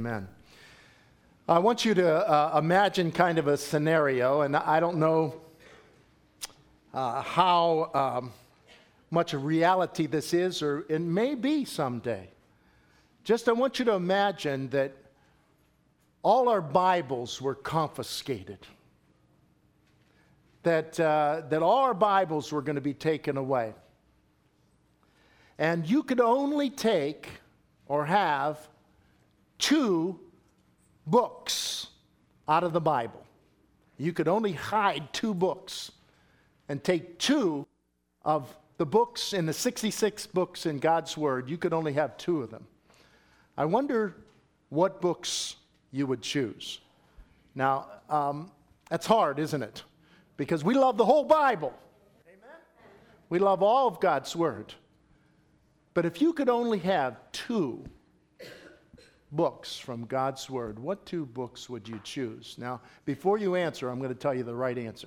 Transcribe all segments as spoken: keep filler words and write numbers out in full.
Amen. I want you to uh, imagine kind of a scenario, and I don't know uh, how um, much of reality this is, or it may be someday. Just I want you to imagine that all our Bibles were confiscated, that, uh, that all our Bibles were going to be taken away. And you could only take or have two books out of the Bible. You could only hide two books and take two of the books in the sixty-six books in God's Word. You could only have two of them. I wonder what books you would choose. Now, um, that's hard, isn't it? Because we love the whole Bible. Amen? We love all of God's Word. But if you could only have two books from God's Word, what two books would you choose? Now, before you answer, I'm going to tell you the right answer.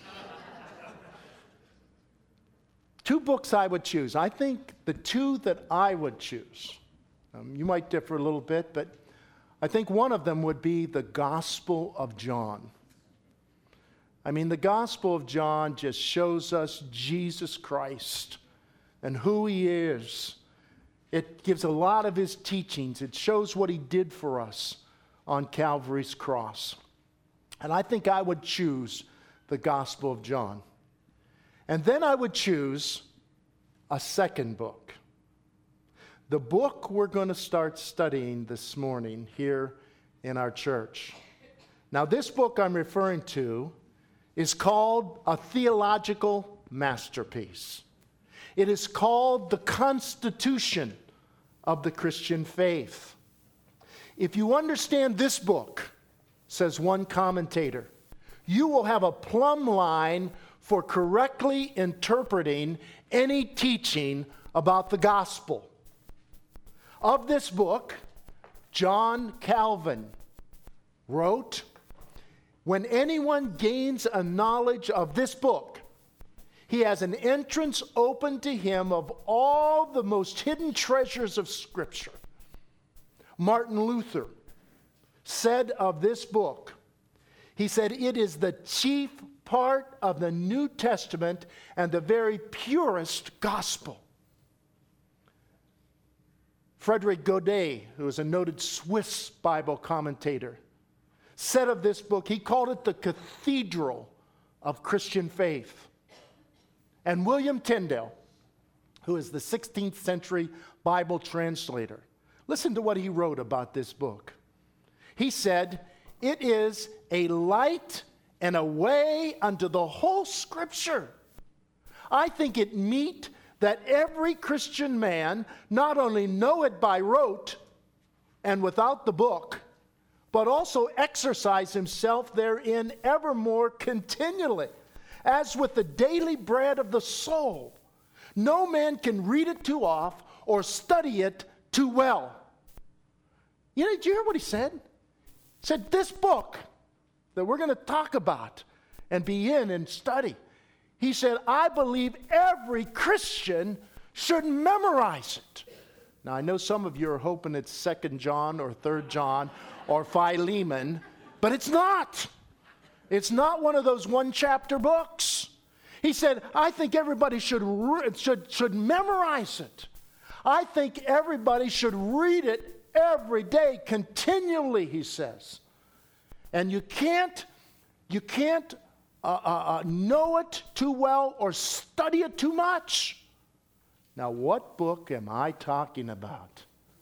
Two books I would choose. I think the two that I would choose, um, you might differ a little bit, but I think one of them would be the Gospel of John. I mean, the Gospel of John just shows us Jesus Christ and who He is. It gives a lot of His teachings. It shows what He did for us on Calvary's cross. And I think I would choose the Gospel of John. And then I would choose a second book. The book we're going to start studying this morning here in our church. Now, this book I'm referring to is called a theological masterpiece. It is called the Constitution of the Christian faith. If you understand this book, says one commentator, you will have a plumb line for correctly interpreting any teaching about the gospel. Of this book, John Calvin wrote, "When anyone gains a knowledge of this book, he has an entrance open to him of all the most hidden treasures of Scripture." Martin Luther said of this book, he said, "It is the chief part of the New Testament and the very purest gospel." Frederick Godet, who is a noted Swiss Bible commentator, said of this book, he called it the cathedral of Christian faith. And William Tyndale, who is the sixteenth century Bible translator, listen to what he wrote about this book. He said, "It is a light and a way unto the whole Scripture. I think it meet that every Christian man not only know it by rote and without the book, but also exercise himself therein evermore continually, as with the daily bread of the soul. No man can read it too oft or study it too well." You know, did you hear what he said? He said, this book that we're going to talk about and be in and study, he said, I believe every Christian should memorize it. Now, I know some of you are hoping it's Second John or Third John or Philemon, but it's not. It's not one of those one-chapter books. He said, I think everybody should, re- should, should memorize it. I think everybody should read it every day, continually, he says. And you can't, you can't uh, uh, uh, know it too well or study it too much. Now, what book am I talking about?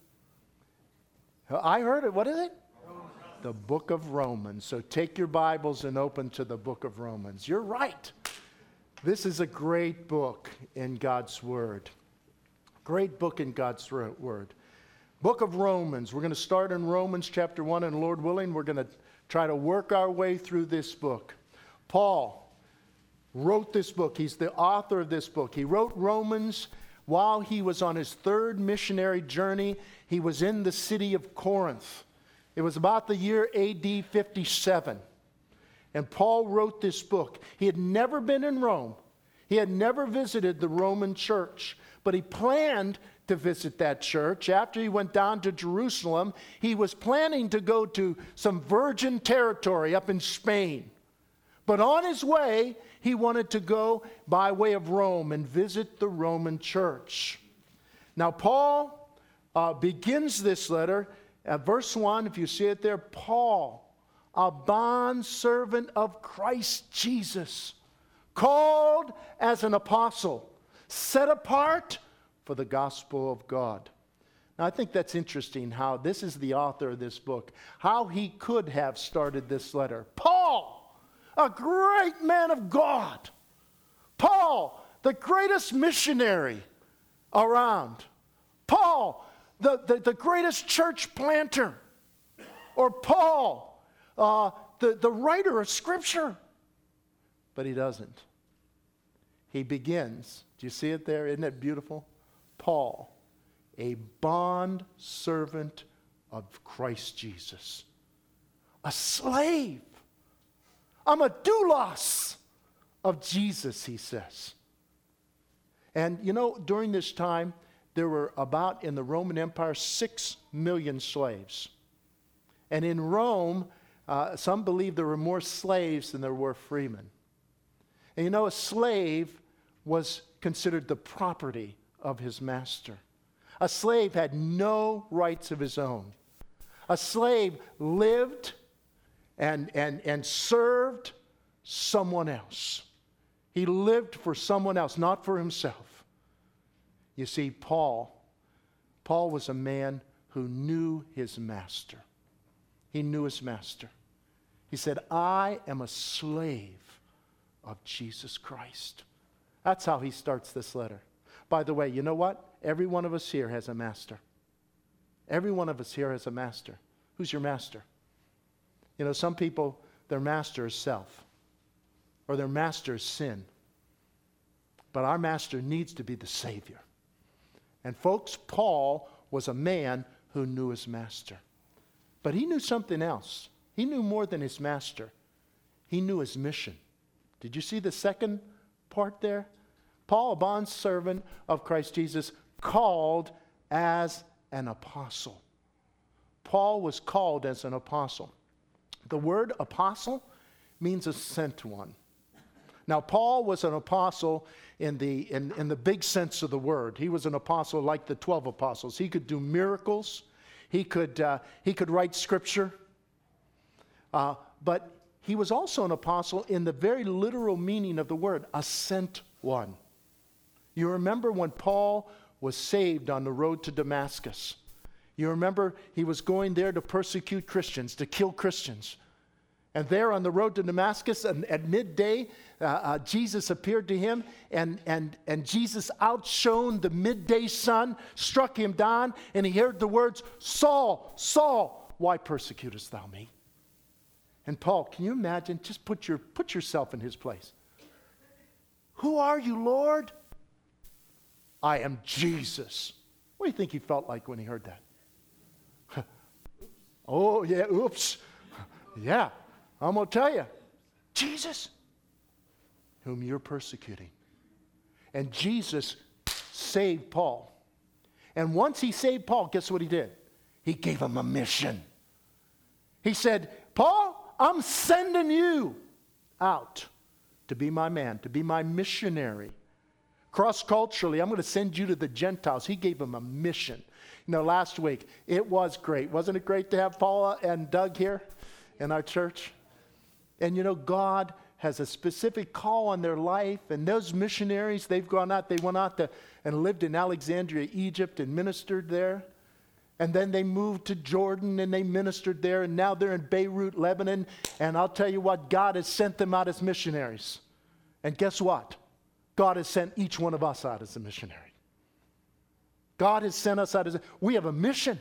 I heard it. What is it? The book of Romans. So take your Bibles and open to the book of Romans. You're right. This is a great book in God's Word. Great book in God's Word. Book of Romans. We're going to start in Romans chapter one, and Lord willing, we're going to try to work our way through this book. Paul wrote this book. He's the author of this book. He wrote Romans while he was on his third missionary journey. He was in the city of Corinth. It was about the year A D fifty-seven. And Paul wrote this book. He had never been in Rome. He had never visited the Roman church. but he planned to visit that church. After he went down to Jerusalem, he was planning to go to some virgin territory up in Spain. But on his way, he wanted to go by way of Rome and visit the Roman church. Now, Paul uh, begins this letter at verse one, if you see it there, Paul, a bondservant of Christ Jesus, called as an apostle, set apart for the gospel of God. Now, I think that's interesting how this is the author of this book, how he could have started this letter. Paul, a great man of God. Paul, the greatest missionary around. Paul, the, the, the greatest church planter. Or Paul, uh, the, the writer of Scripture. But he doesn't. He begins, do you see it there? Isn't it beautiful? Paul, a bond servant of Christ Jesus. A slave. I'm a doulos of Jesus, he says. And you know, during this time, there were about, in the Roman Empire, six million slaves. And in Rome, uh, some believe there were more slaves than there were freemen. And you know, a slave was considered the property of his master. A slave had no rights of his own. A slave lived and, and, and served someone else. He lived for someone else, not for himself. You see, Paul, Paul was a man who knew his master. He knew his master. He said, I am a slave of Jesus Christ. That's how he starts this letter. By the way, you know what? Every one of us here has a master. Every one of us here has a master. Who's your master? You know, some people, their master is self, or their master is sin. But our master needs to be the Savior. And folks, Paul was a man who knew his master. But he knew something else. He knew more than his master. He knew his mission. Did you see the second part there? Paul, a bondservant of Christ Jesus, called as an apostle. Paul was called as an apostle. The word apostle means a sent one. Now, Paul was an apostle in the, in, in the big sense of the word. He was an apostle like the twelve apostles. He could do miracles. He could, uh, he could write scripture. Uh, but he was also an apostle in the very literal meaning of the word, a sent one. You remember when Paul was saved on the road to Damascus. You remember he was going there to persecute Christians, to kill Christians. And there on the road to Damascus, and at midday, uh, uh, Jesus appeared to him, and, and, and Jesus outshone the midday sun, struck him down, and he heard the words, Saul, Saul, why persecutest thou me? And Paul, can you imagine? Just put, your, put yourself in his place. Who are you, Lord? I am Jesus. What do you think he felt like when he heard that? Oh, yeah, oops. Yeah, I'm going to tell you. Jesus, whom you're persecuting. And Jesus saved Paul. And once he saved Paul, guess what he did? He gave him a mission. He said, Paul, I'm sending you out to be my man, to be my missionary. Cross-culturally, I'm going to send you to the Gentiles. He gave them a mission. You know, last week, it was great. Wasn't it great to have Paula and Doug here in our church? And you know, God has a specific call on their life. And those missionaries, they've gone out. They went out to, and lived in Alexandria, Egypt, and ministered there. And then they moved to Jordan, and they ministered there. And now they're in Beirut, Lebanon. And I'll tell you what, God has sent them out as missionaries. And guess what? God has sent each one of us out as a missionary. God has sent us out as a, we have a mission.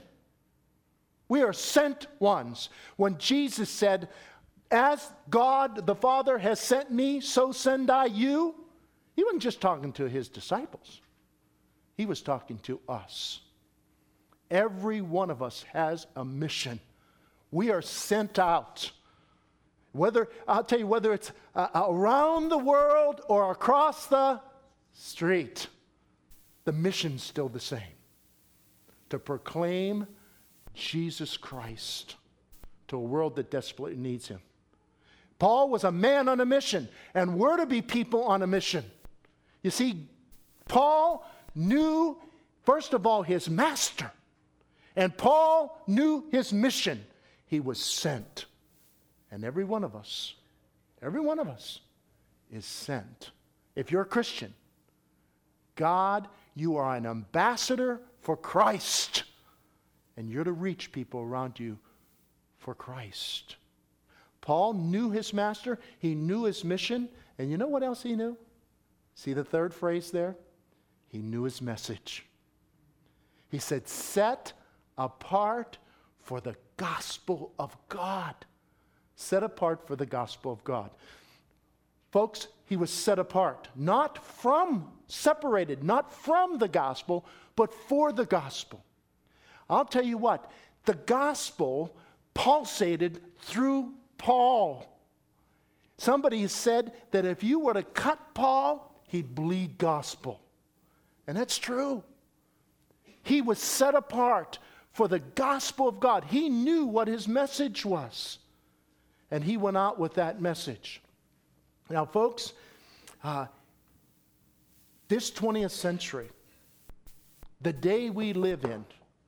We are sent ones. When Jesus said, as God the Father has sent me, so send I you, he wasn't just talking to his disciples. He was talking to us. Every one of us has a mission. We are sent out. Whether, I'll tell you, whether it's uh, around the world or across the street, the mission's still the same. To proclaim Jesus Christ to a world that desperately needs him. Paul was a man on a mission, and we're to be people on a mission. You see, Paul knew, first of all, his master. And Paul knew his mission. He was sent. And every one of us, every one of us is sent. If you're a Christian, God, you are an ambassador for Christ. And you're to reach people around you for Christ. Paul knew his master. He knew his mission. And you know what else he knew? See the third phrase there? He knew his message. He said, set apart for the gospel of God. Set apart for the gospel of God. Folks, he was set apart, not from, separated, not from the gospel, but for the gospel. I'll tell you what, the gospel pulsated through Paul. Somebody said that if you were to cut Paul, he'd bleed gospel. And that's true. He was set apart for the gospel of God. He knew what his message was. And he went out with that message. Now, folks, uh, this twentieth century, the day we live in,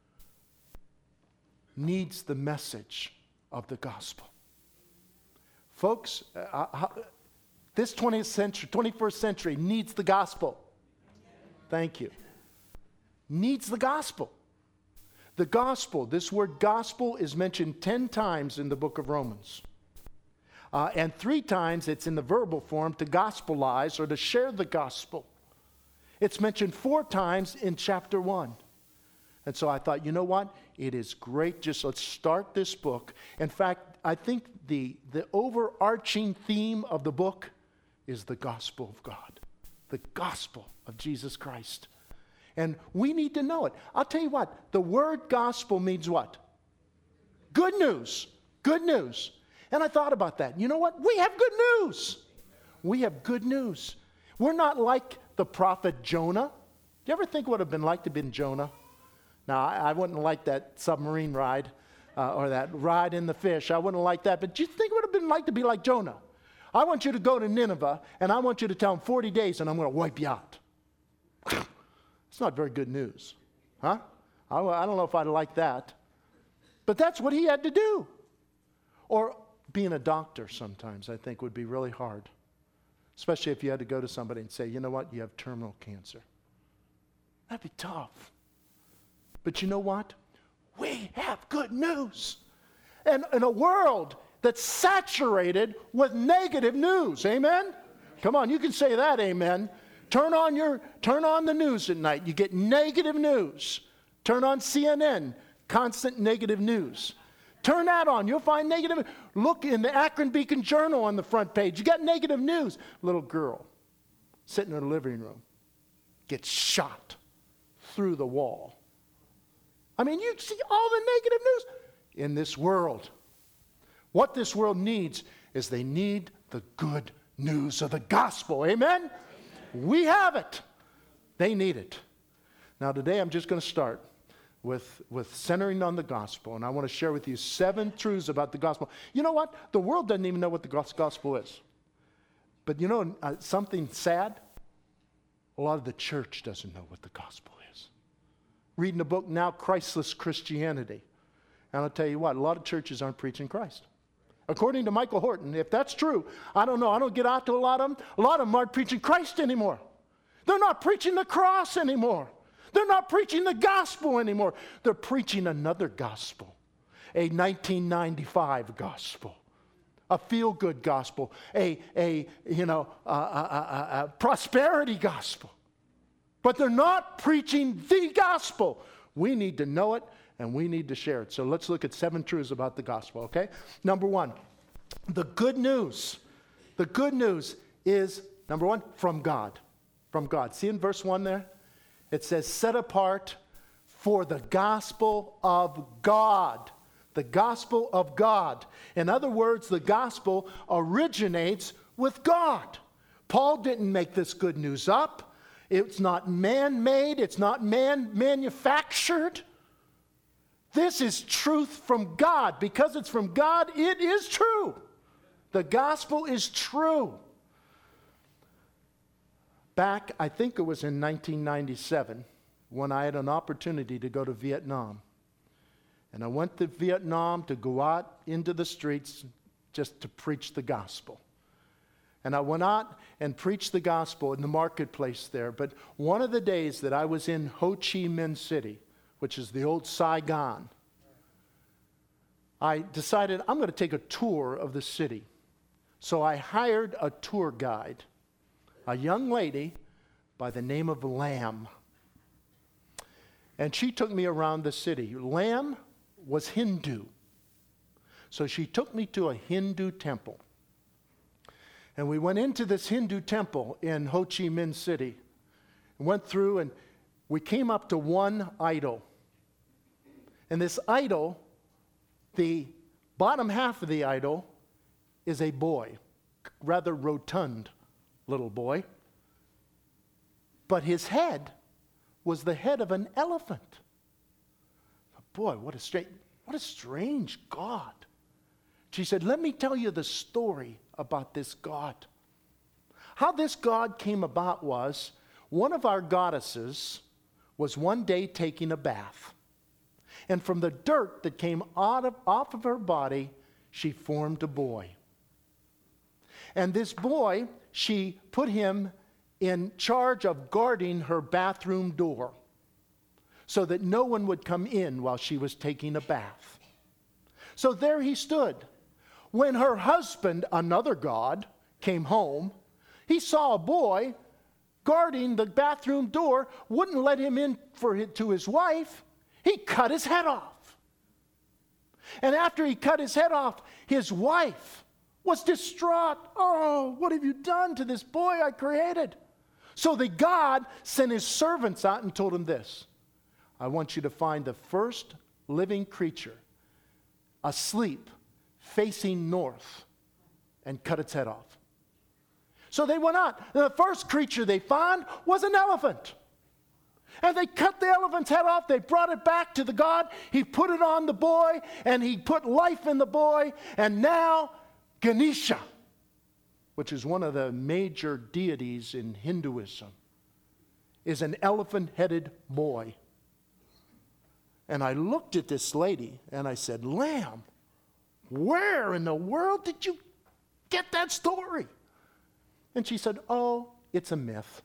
needs the message of the gospel. Folks, uh, uh, this twentieth century, twenty-first century needs the gospel. Thank you. Needs the gospel. The gospel, this word gospel is mentioned ten times in the book of Romans. Uh, and three times it's in the verbal form to gospelize or to share the gospel. It's mentioned four times in chapter one. And so I thought, you know what? It is great. Just let's start this book. In fact, I think the, the overarching theme of the book is the gospel of God. The gospel of Jesus Christ. And we need to know it. I'll tell you what, the word gospel means what? Good news. Good news. And I thought about that. You know what? We have good news. We have good news. We're not like the prophet Jonah. Do you ever think what it would have been like to have been Jonah? Now, I, I wouldn't like that submarine ride uh, or that ride in the fish. I wouldn't like that. But do you think it would have been like to be like Jonah? I want you to go to Nineveh, and I want you to tell them forty days, and I'm going to wipe you out. It's not very good news. Huh? I, I don't know if I'd like that. But that's what he had to do. Or being a doctor sometimes, I think, would be really hard. Especially if you had to go to somebody and say, you know what, you have terminal cancer. That'd be tough. But you know what? We have good news. And in a world that's saturated with negative news. Amen? Come on, you can say that, amen. Turn on your, turn on the news at night. You get negative news. Turn on C N N, constant negative news. Turn that on. You'll find negative. Look in the Akron Beacon Journal on the front page. You got negative news. Little girl sitting in her living room gets shot through the wall. I mean, you see all the negative news in this world. What this world needs is they need the good news of the gospel. Amen? We have it. They need it. Now, today I'm just going to start with, with centering on the gospel, and I want to share with you seven truths about the gospel. You know what? The world doesn't even know what the gospel is. But you know uh, something sad? A lot of the church doesn't know what the gospel is. Reading the book now, Christless Christianity. And I'll tell you what, a lot of churches aren't preaching Christ. According to Michael Horton, if that's true, I don't know. I don't get out to a lot of them. A lot of them aren't preaching Christ anymore. They're not preaching the cross anymore. They're not preaching the gospel anymore. They're preaching another gospel, a nineteen ninety-five gospel, a feel-good gospel, a, a you know, a, a, a, a prosperity gospel. But they're not preaching the gospel. We need to know it, and we need to share it. So let's look at seven truths about the gospel, okay? Number one, the good news. The good news is, number one, from God. From God. See in verse one there? It says, set apart for the gospel of God. The gospel of God. In other words, the gospel originates with God. Paul didn't make this good news up. It's not man-made. It's not man-manufactured. This is truth from God. Because it's from God, it is true. The gospel is true. Back, I think it was in nineteen ninety-seven, when I had an opportunity to go to Vietnam. And I went to Vietnam to go out into the streets just to preach the gospel. And I went out and preached the gospel in the marketplace there. But one of the days that I was in Ho Chi Minh City, which is the old Saigon, I decided I'm going to take a tour of the city. So I hired a tour guide, a young lady by the name of Lamb. And she took me around the city. Lamb was Hindu. So she took me to a Hindu temple. And we went into this Hindu temple in Ho Chi Minh City. And went through and we came up to one idol. And this idol, the bottom half of the idol is a boy, rather rotund little boy. But his head was the head of an elephant. Boy, what a strange, what a strange God. She said, let me tell you the story about this God. How this God came about was, one of our goddesses was one day taking a bath. And from the dirt that came out of, off of her body, she formed a boy. And this boy, she put him in charge of guarding her bathroom door so that no one would come in while she was taking a bath. So there he stood. When her husband, another god, came home, he saw a boy guarding the bathroom door, wouldn't let him in for his, to his wife. He cut his head off. And after he cut his head off, his wife was distraught. Oh, what have you done to this boy I created? So the God sent his servants out and told him this: I want you to find the first living creature asleep, facing north, and cut its head off. So they went out. And the first creature they found was an elephant. And they cut the elephant's head off. They brought it back to the God. He put it on the boy, and he put life in the boy. And now Ganesha, which is one of the major deities in Hinduism, is an elephant-headed boy. And I looked at this lady, and I said, Lamb, where in the world did you get that story? And she said, oh, it's a myth.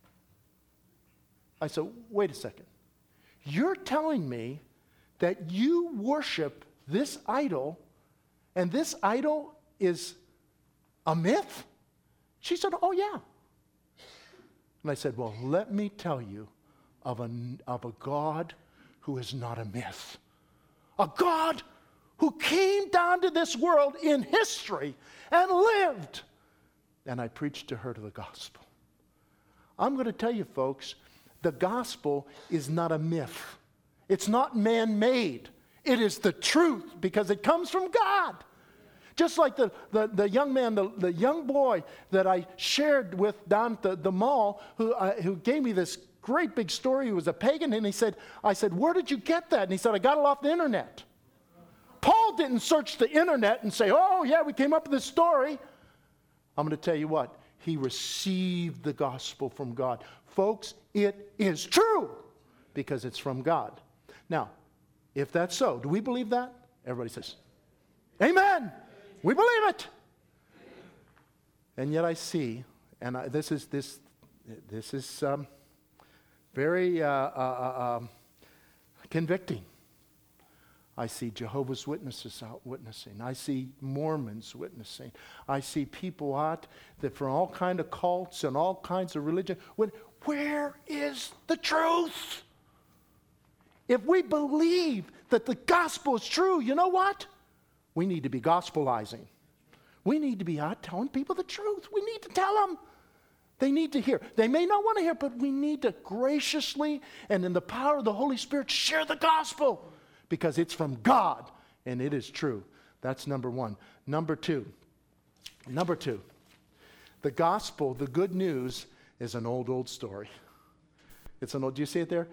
I said, wait a second. You're telling me that you worship this idol, and this idol is a myth? She said, oh, yeah. And I said, well, let me tell you of a, of a God who is not a myth. A God who came down to this world in history and lived. And I preached to her to the gospel. I'm going to tell you, folks, the gospel is not a myth. It's not man-made. It is the truth because it comes from God. Just like the, the, the young man, the, the young boy that I shared with down at the, the mall who, uh, who gave me this great big story. He was a pagan, and he said, I said, where did you get that? And he said, I got it off the internet. Paul didn't search the internet and say, oh, yeah, we came up with this story. I'm going to tell you what. He received the gospel from God. Folks, it is true because it's from God. Now, if that's so, do we believe that? Everybody says, amen. We believe it. And yet I see, and I, this is this this is um, very uh, uh, uh, um, convicting. I see Jehovah's Witnesses out witnessing. I see Mormons witnessing. I see people out that from all kind of cults and all kinds of religion. When, where is the truth? If we believe that the gospel is true, you know what? We need to be gospelizing. We need to be out telling people the truth. We need to tell them. They need to hear. They may not want to hear, but we need to graciously and in the power of the Holy Spirit share the gospel because it's from God and it is true. That's number one. Number two. Number two. The gospel, the good news, is an old, old story. It's an old, do you see it there?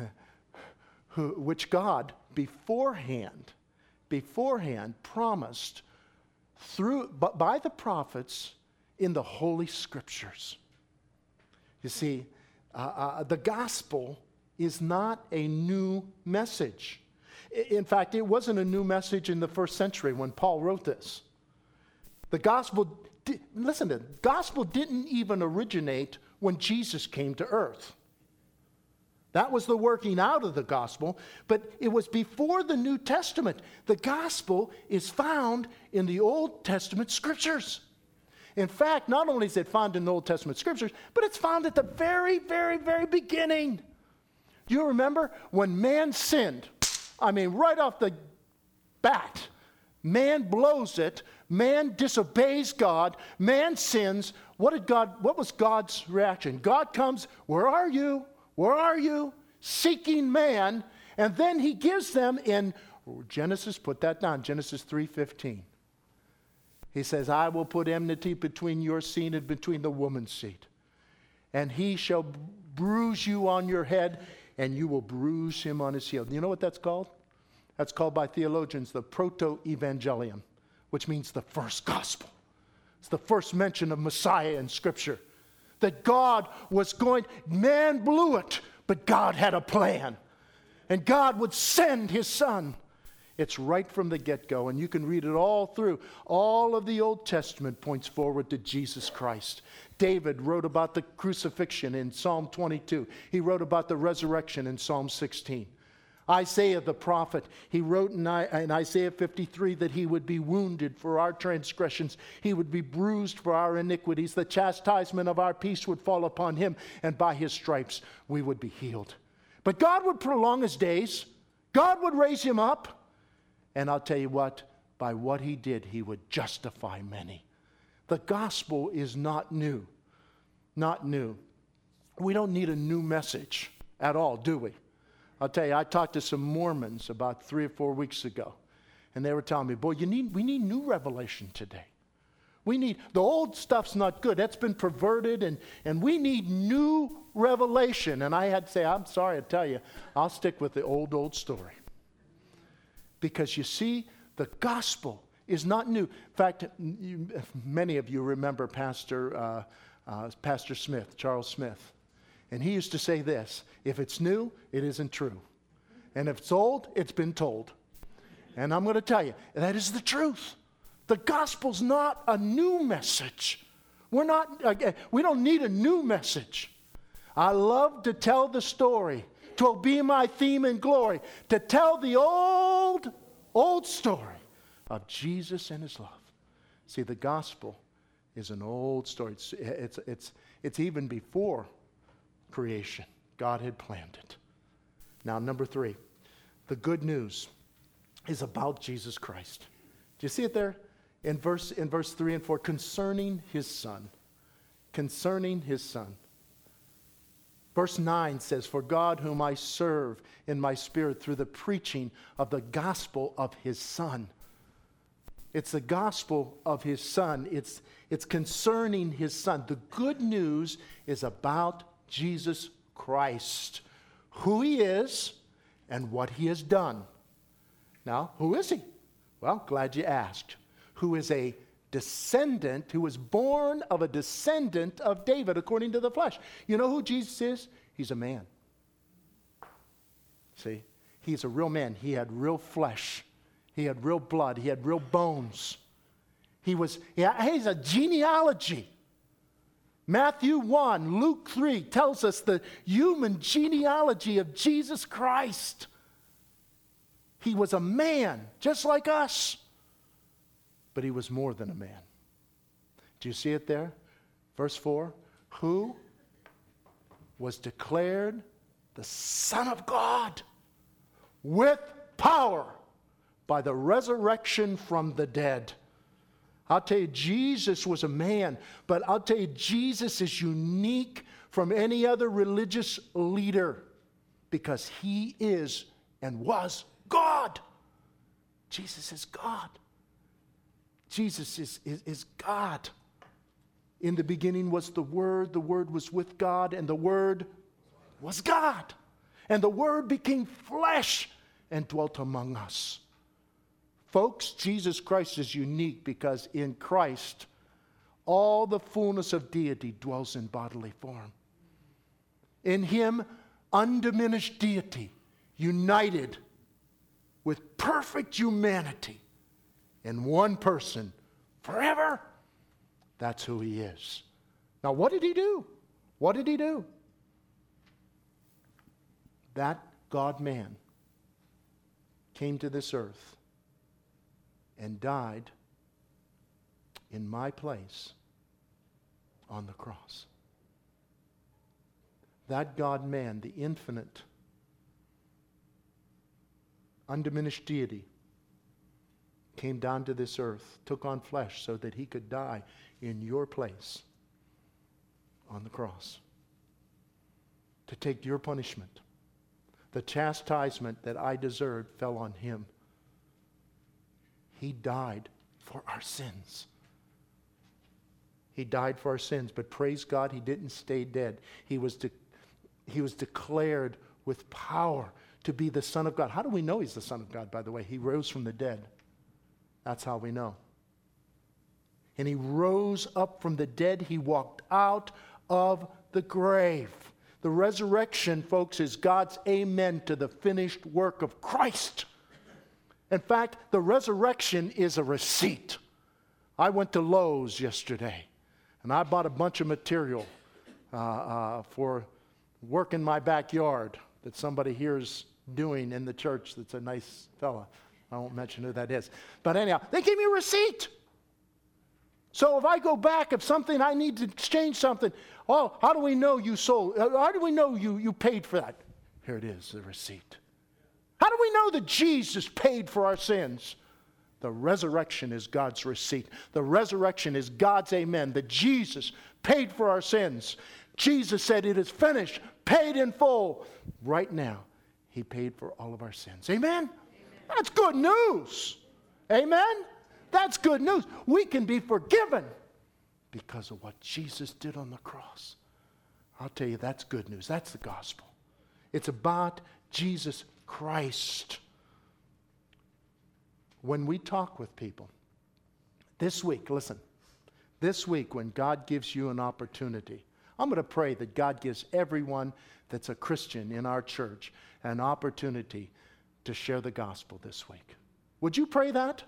Who, which God beforehand, beforehand promised through, but by the prophets in the Holy Scriptures. You see, uh, uh, the gospel is not a new message. In fact, it wasn't a new message in the first century when Paul wrote this. The gospel, di- listen to it, gospel didn't even originate when Jesus came to earth. That was the working out of the gospel, but it was before the New Testament. The gospel is found in the Old Testament scriptures. In fact, not only is it found in the Old Testament scriptures, but it's found at the very, very, very beginning. Do you remember when man sinned? I mean, right off the bat, man blows it, man disobeys God, man sins. What did God, what was God's reaction? God comes, where are you? Where are you? Seeking man. And then he gives them in Genesis, put that down, Genesis three fifteen. He says, I will put enmity between your seed and between the woman's seed. And he shall bruise you on your head, and you will bruise him on his heel. You know what that's called? That's called by theologians the proto-evangelium, which means the first gospel. It's the first mention of Messiah in Scripture. That God was going, man blew it, but God had a plan. And God would send his son. It's right from the get-go, and you can read it all through. All of the Old Testament points forward to Jesus Christ. David wrote about the crucifixion in Psalm twenty-two. He wrote about the resurrection in Psalm sixteen. Isaiah the prophet, he wrote in, in Isaiah fifty-three that he would be wounded for our transgressions. He would be bruised for our iniquities. The chastisement of our peace would fall upon him, and by his stripes we would be healed. But God would prolong his days. God would raise him up. And I'll tell you what, by what he did, he would justify many. The gospel is not new. Not new. We don't need a new message at all, do we? I'll tell you, I talked to some Mormons about three or four weeks ago, and they were telling me, boy, you need, we need new revelation today. We need, the old stuff's not good. That's been perverted, and, and we need new revelation. And I had to say, I'm sorry to tell you, I'll stick with the old, old story. Because you see, the gospel is not new. In fact, you, many of you remember Pastor, uh, uh, Pastor Smith, Charles Smith. And he used to say this, if it's new, it isn't true. And if it's old, it's been told. And I'm going to tell you, that is the truth. The gospel's not a new message. We're not, uh, we don't need a new message. I love to tell the story. 'Twill be my theme and glory, to tell the old, old story of Jesus and his love. See, the gospel is an old story. It's, it's, it's, it's even before creation. God had planned it. Now, number three, the good news is about Jesus Christ. Do you see it there? In verse, in verse three and four, concerning his son. Concerning his son. Verse nine says, for God whom I serve in my spirit through the preaching of the gospel of his son. It's the gospel of his son. It's, it's concerning his son. The good news is about Jesus Christ, who he is and what he has done. Now, who is he? Well, glad you asked. Who is a descendant, who was born of a descendant of David according to the flesh. You know who Jesus is? He's a man. See, he's a real man. He had real flesh. He had real blood. He had real bones. He was, yeah, he's a genealogy. Matthew one, Luke three tells us the human genealogy of Jesus Christ. He was a man, just like us. But he was more than a man. Do you see it there? Verse four, who was declared the Son of God with power by the resurrection from the dead. I'll tell you, Jesus was a man, but I'll tell you, Jesus is unique from any other religious leader because he is and was God. Jesus is God. Jesus is, is, is God. In the beginning was the Word, the Word was with God, and the Word was God. And the Word became flesh and dwelt among us. Folks, Jesus Christ is unique because in Christ, all the fullness of deity dwells in bodily form. In Him, undiminished deity, united with perfect humanity in one person forever. That's who He is. Now, what did He do? What did He do? That God-man came to this earth and died in my place on the cross. That God-man, the infinite, undiminished deity, came down to this earth, took on flesh so that He could die in your place on the cross, to take your punishment. The chastisement that I deserved fell on Him. He died for our sins. He died for our sins, but praise God, He didn't stay dead. He was, de- he was declared with power to be the Son of God. How do we know He's the Son of God, by the way? He rose from the dead. That's how we know. And He rose up from the dead. He walked out of the grave. The resurrection, folks, is God's amen to the finished work of Christ. In fact, the resurrection is a receipt. I went to Lowe's yesterday, and I bought a bunch of material uh, uh, for work in my backyard that somebody here is doing in the church that's a nice fella. I won't mention who that is. But anyhow, they gave me a receipt. So if I go back, if something, I need to exchange something, oh, how do we know you sold? How do we know you, you paid for that? Here it is, the receipt. How do we know that Jesus paid for our sins? The resurrection is God's receipt. The resurrection is God's amen, that Jesus paid for our sins. Jesus said it is finished, paid in full. Right now, He paid for all of our sins. Amen? Amen. That's good news. Amen? That's good news. We can be forgiven because of what Jesus did on the cross. I'll tell you, that's good news. That's the gospel. It's about Jesus Christ. When we talk with people, this week, listen, this week when God gives you an opportunity, I'm going to pray that God gives everyone that's a Christian in our church an opportunity to share the gospel this week. Would you pray that?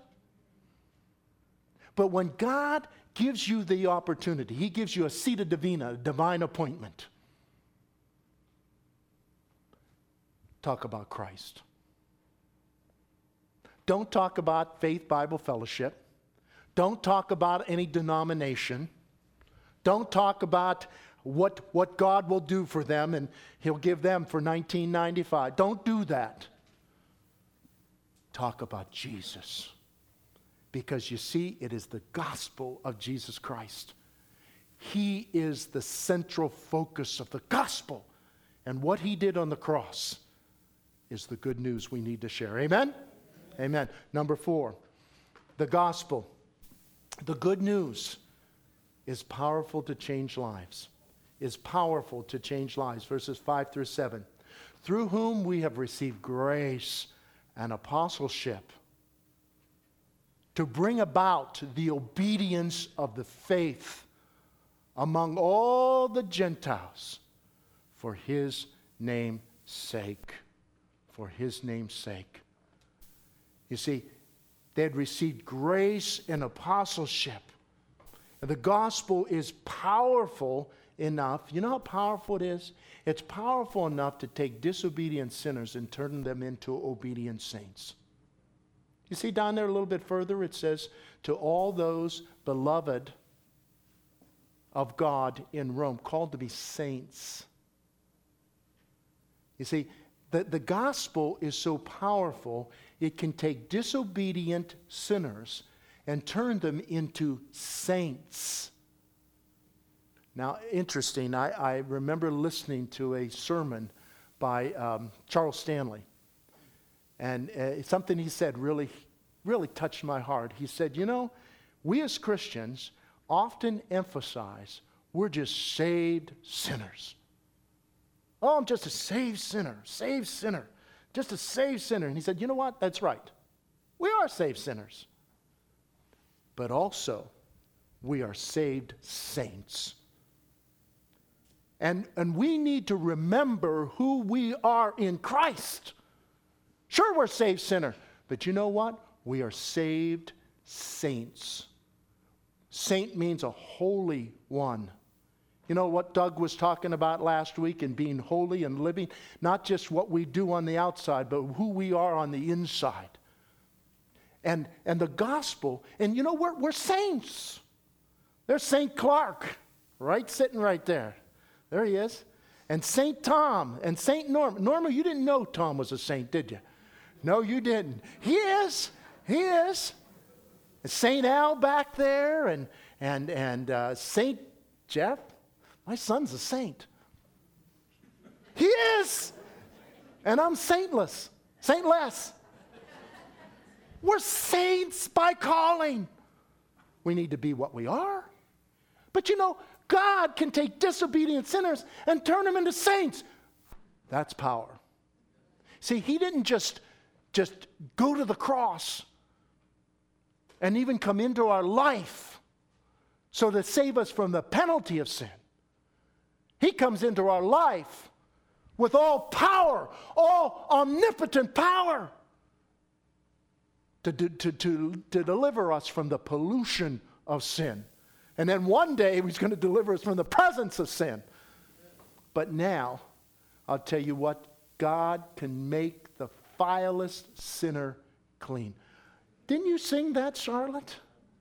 But when God gives you the opportunity, He gives you a seat of divina, a divine appointment. Talk about Christ. Don't talk about Faith Bible Fellowship. Don't talk about any denomination. Don't talk about what, what God will do for them and He'll give them for nineteen ninety-five. Don't do that. Talk about Jesus. Because you see, it is the gospel of Jesus Christ. He is the central focus of the gospel. And what He did on the cross is the good news we need to share. Amen? Amen. Amen. Number four, the gospel. The good news is powerful to change lives. Is powerful to change lives. Verses five through seven. Through whom we have received grace and apostleship to bring about the obedience of the faith among all the Gentiles for His name's sake. For His name's sake. You see, they had received grace and apostleship. And the gospel is powerful enough. You know how powerful it is? It's powerful enough to take disobedient sinners and turn them into obedient saints. You see down there a little bit further, it says, to all those beloved of God in Rome, called to be saints. You see, the, the gospel is so powerful, it can take disobedient sinners and turn them into saints. Now, interesting, I, I remember listening to a sermon by um, Charles Stanley. And uh, something he said really, really touched my heart. He said, you know, we as Christians often emphasize we're just saved sinners. Oh, I'm just a saved sinner, saved sinner, just a saved sinner. And he said, you know what? That's right. We are saved sinners. But also, we are saved saints. And, and we need to remember who we are in Christ. Sure, we're saved sinner, but you know what? We are saved saints. Saint means a holy one. You know what Doug was talking about last week in being holy and living? Not just what we do on the outside, but who we are on the inside. And, and the gospel, and you know, we're, we're saints. There's Saint Clark, right, sitting right there. There he is. And Saint Tom and Saint Norma. Norma, you didn't know Tom was a saint, did you? No, you didn't. He is. He is. Saint Al back there and, and, and uh, Saint Jeff. My son's a saint. He is. And I'm saintless. Saintless. We're saints by calling. We need to be what we are. But you know, God can take disobedient sinners and turn them into saints. That's power. See, he didn't just, just go to the cross and even come into our life so to save us from the penalty of sin. He comes into our life with all power, all omnipotent power to, to, to, to, to deliver us from the pollution of sin. And then one day he's going to deliver us from the presence of sin. But now, I'll tell you what, God can make the vilest sinner clean. Didn't you sing that, Charlotte?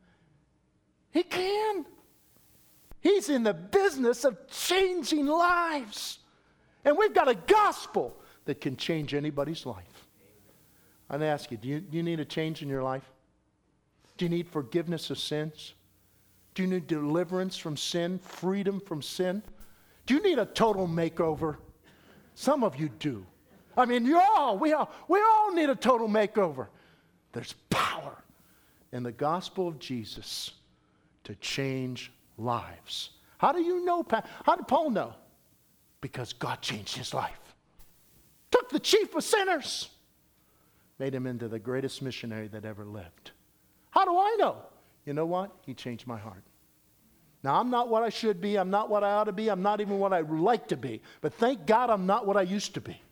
He can. He's in the business of changing lives. And we've got a gospel that can change anybody's life. I'd ask you, do you, do you need a change in your life? Do you need forgiveness of sins? Do you need deliverance from sin, freedom from sin? Do you need a total makeover? Some of you do. I mean, you all, we all, we all need a total makeover. There's power in the gospel of Jesus to change lives. How do you know? How did Paul know? Because God changed his life. Took the chief of sinners, made him into the greatest missionary that ever lived. How do I know? You know what? He changed my heart. Now, I'm not what I should be. I'm not what I ought to be. I'm not even what I would like to be. But thank God I'm not what I used to be.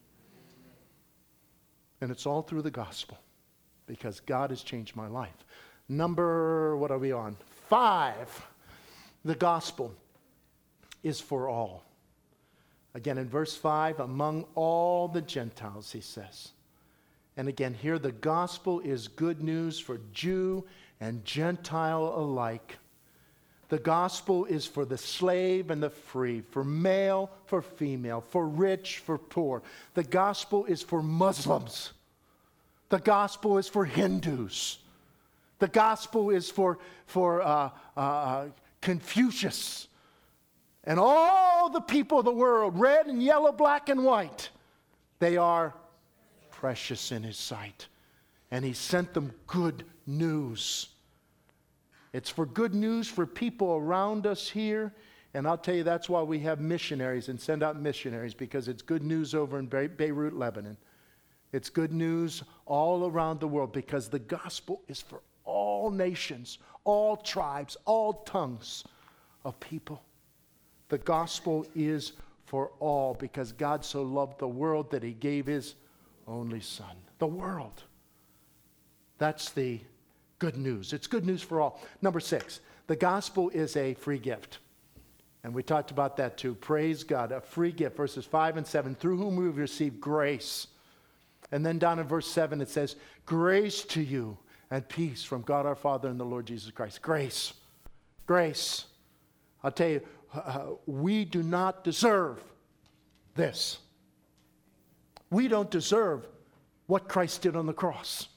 And it's all through the gospel because God has changed my life. Number, what are we on? Five. The gospel is for all. Again, in verse five, among all the Gentiles, he says. And again, here the gospel is good news for Jew and Gentile alike. The gospel is for the slave and the free, for male, for female, for rich, for poor. The gospel is for Muslims. The gospel is for Hindus. The gospel is for, for uh, uh, Confucius and all the people of the world, red and yellow, black and white. They are precious in his sight. And he sent them good news. It's for good news for people around us here. And I'll tell you, that's why we have missionaries and send out missionaries, because it's good news over in Be- Beirut, Lebanon. It's good news all around the world because the gospel is for all nations, all tribes, all tongues of people. The gospel is for all because God so loved the world that he gave his only son. The world. That's the good news. It's good news for all. Number six, the gospel is a free gift. And we talked about that too. Praise God, a free gift. Verses five and seven, through whom we've received grace. And then down in verse seven it says, grace to you and peace from God our Father and the Lord Jesus Christ. Grace. Grace. I'll tell you, uh, we do not deserve this. We don't deserve what Christ did on the cross.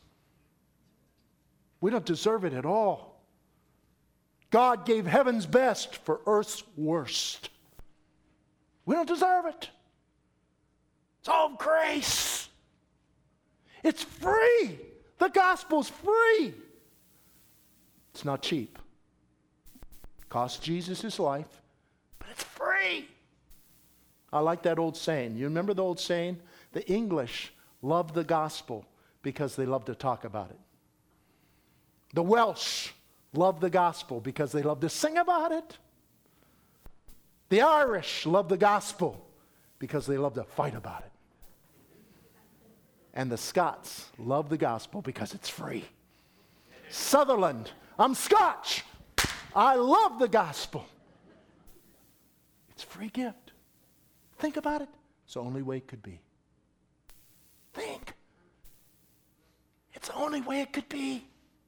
We don't deserve it at all. God gave heaven's best for earth's worst. We don't deserve it. It's all grace. It's free. The gospel's free. It's not cheap. It cost Jesus his life, but it's free. I like that old saying. You remember the old saying? The English love the gospel because they love to talk about it. The Welsh love the gospel because they love to sing about it. The Irish love the gospel because they love to fight about it. And the Scots love the gospel because it's free. Sutherland, I'm Scotch. I love the gospel. It's a free gift. Think about it. It's the only way it could be. Think. It's the only way it could be.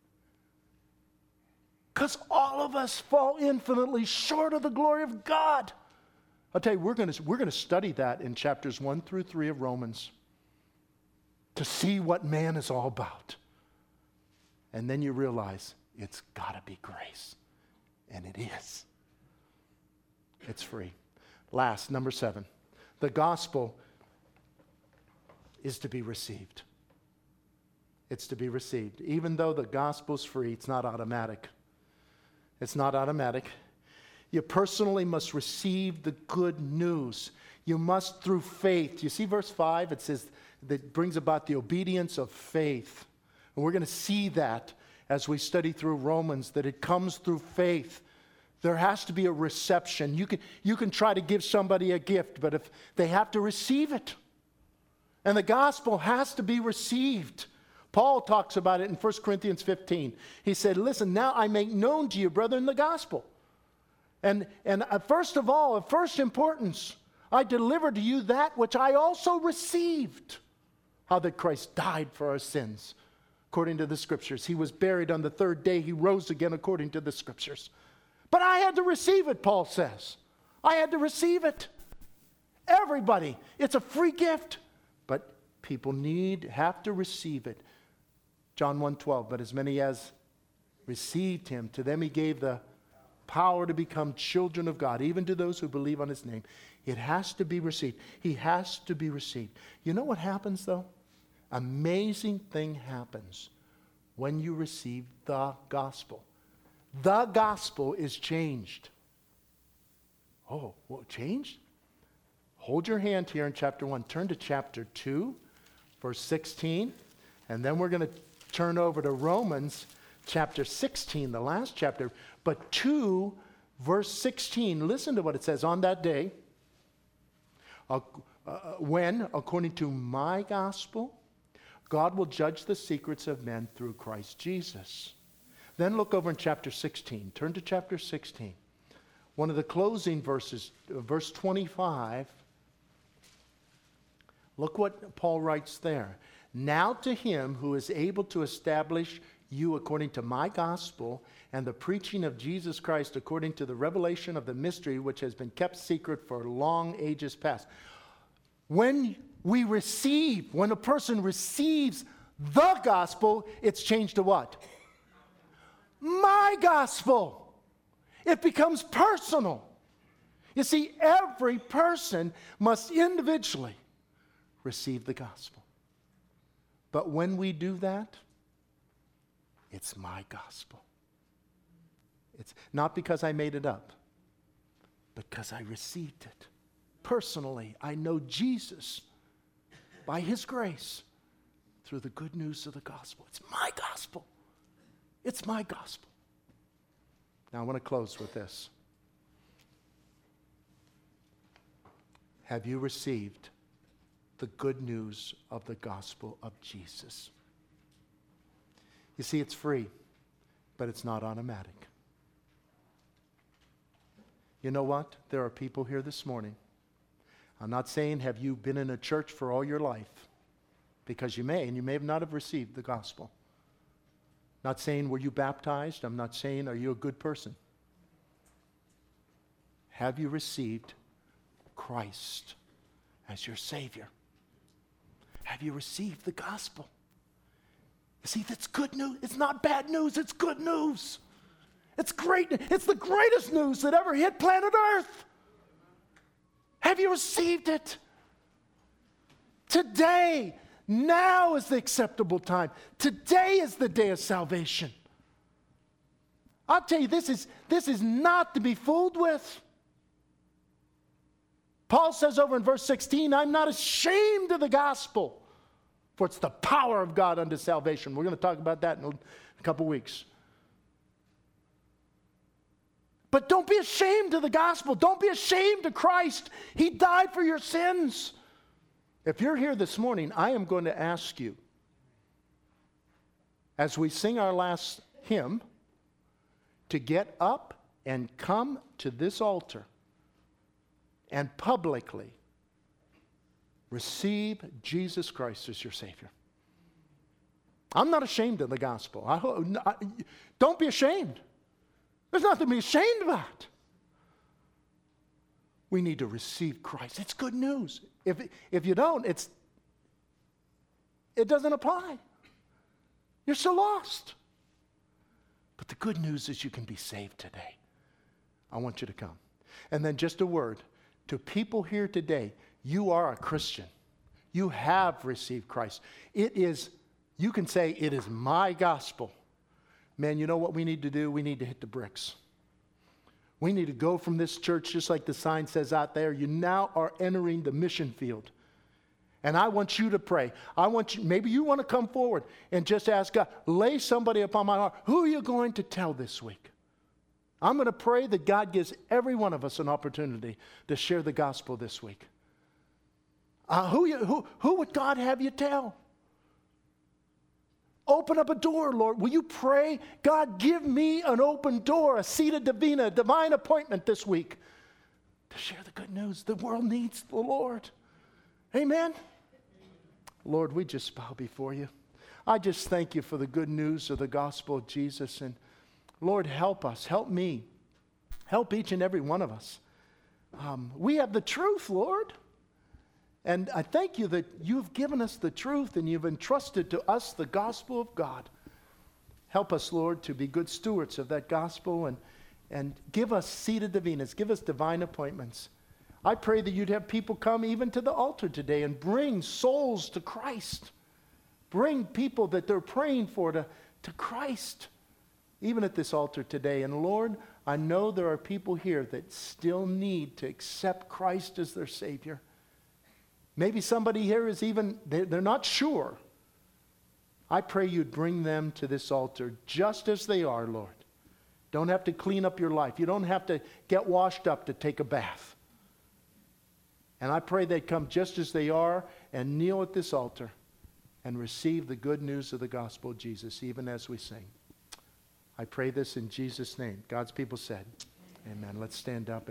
Because all of us fall infinitely short of the glory of God. I'll tell you, we're going to we're going to study that in chapters one through three of Romans to see what man is all about. And then you realize it's got to be grace. And it is. It's free. Last, number seven. The gospel is to be received. It's to be received. Even though the gospel's free, it's not automatic. It's not automatic. You personally must receive the good news. You must through faith. You see verse five? It says that brings about the obedience of faith. And we're going to see that as we study through Romans, that it comes through faith. There has to be a reception. You can, you can try to give somebody a gift, but if they have to receive it. And the gospel has to be received. Paul talks about it in First Corinthians fifteen. He said, listen, now I make known to you, brethren, the gospel. And, and uh, first of all, of first importance, I delivered to you that which I also received. How that Christ died for our sins, according to the Scriptures. He was buried on the third day. He rose again, according to the Scriptures. But I had to receive it, Paul says. I had to receive it. Everybody. It's a free gift. But people need, have to receive it. John one twelve, but as many as received him, to them he gave the power to become children of God, even to those who believe on his name. It has to be received. He has to be received. You know what happens, though? Amazing thing happens when you receive the gospel. The gospel is changed. Oh, well, changed? Hold your hand here in chapter one. Turn to chapter two, verse sixteen. And then we're going to turn over to Romans chapter sixteen, the last chapter. But two, verse sixteen, listen to what it says. On that day, uh, uh, when, according to my gospel, God will judge the secrets of men through Christ Jesus. Then look over in chapter sixteen. Turn to chapter sixteen. One of the closing verses, uh, verse twenty-five. Look what Paul writes there. Now to him who is able to establish you according to my gospel and the preaching of Jesus Christ according to the revelation of the mystery which has been kept secret for long ages past. When we receive, when a person receives the gospel, it's changed to what? My gospel. It becomes personal. You see, every person must individually receive the gospel. But when we do that, it's my gospel. It's not because I made it up, but because I received it. Personally, I know Jesus by his grace through the good news of the gospel. It's my gospel. It's my gospel. Now I want to close with this. Have you received the good news of the gospel of Jesus? You see, it's free, but it's not automatic. You know what? There are people here this morning. I'm not saying have you been in a church for all your life, because you may, and you may have not have received the gospel. Not saying were you baptized. I'm not saying are you a good person. Have you received Christ as your Savior? Have you received the gospel? You see, that's good news. It's not bad news. It's good news. It's great. It's the greatest news that ever hit planet Earth. Have you received it? Today, now is the acceptable time. Today is the day of salvation. I'll tell you, this is, this is not to be fooled with. Paul says over in verse sixteen, I'm not ashamed of the gospel, for it's the power of God unto salvation. We're going to talk about that in a couple weeks. But don't be ashamed of the gospel. Don't be ashamed of Christ. He died for your sins. If you're here this morning, I am going to ask you, as we sing our last hymn, to get up and come to this altar and publicly receive Jesus Christ as your Savior. I'm not ashamed of the gospel. I, I, don't be ashamed. There's nothing to be ashamed about. We need to receive Christ. It's good news. If, if you don't, it's, it doesn't apply. You're so lost. But the good news is you can be saved today. I want you to come. And then just a word to people here today. You are a Christian. You have received Christ. It is, you can say, it is my gospel. Man, you know what we need to do? We need to hit the bricks. We need to go from this church, just like the sign says out there. You now are entering the mission field. And I want you to pray. I want you, maybe you want to come forward and just ask God, lay somebody upon my heart. Who are you going to tell this week? I'm going to pray that God gives every one of us an opportunity to share the gospel this week. Uh, who, you, who, who would God have you tell? Open up a door, Lord. Will you pray? God, give me an open door, a seat of divina, a divine appointment this week to share the good news. The world needs the Lord. Amen? Lord, we just bow before you. I just thank you for the good news of the gospel of Jesus. And Lord, help us. Help me. Help each and every one of us. Um, we have the truth, Lord. And I thank you that you've given us the truth and you've entrusted to us the gospel of God. Help us, Lord, to be good stewards of that gospel and, and give us seated divinas, give us divine appointments. I pray that you'd have people come even to the altar today and bring souls to Christ. Bring people that they're praying for to, to Christ, even at this altar today. And Lord, I know there are people here that still need to accept Christ as their Savior. Maybe somebody here is even, they're not sure. I pray you'd bring them to this altar just as they are, Lord. Don't have to clean up your life. You don't have to get washed up to take a bath. And I pray they'd come just as they are and kneel at this altar and receive the good news of the gospel of Jesus, even as we sing. I pray this in Jesus' name. God's people said, amen. Let's stand up.